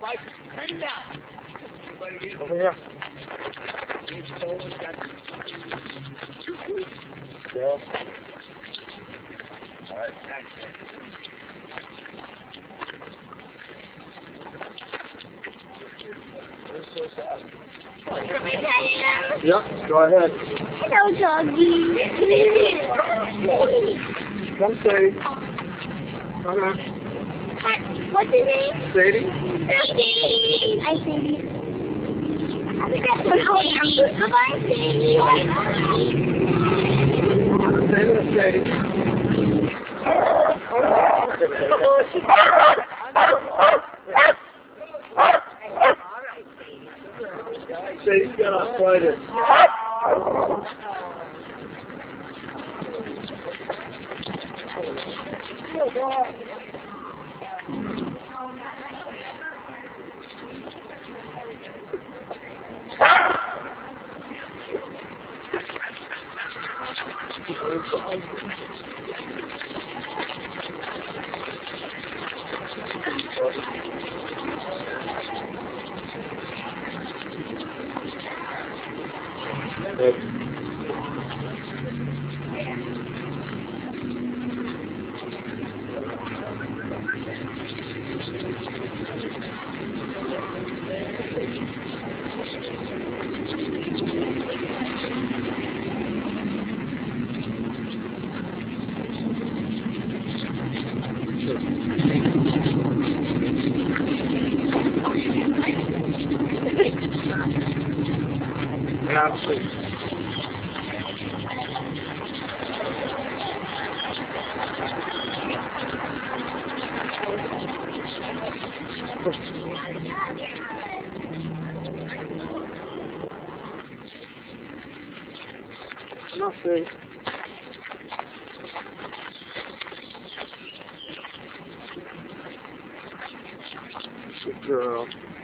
Over here. Yeah. Alright, thanks. Yep, go ahead. Hello, doggy. Come, Sadie. Come on. What's his name? Sadie? Sadie. Hi, Sadie. Goodbye, Sadie. Say to Sadie. Sadie's got arthritis. Absolutely. Nothing. Good girl.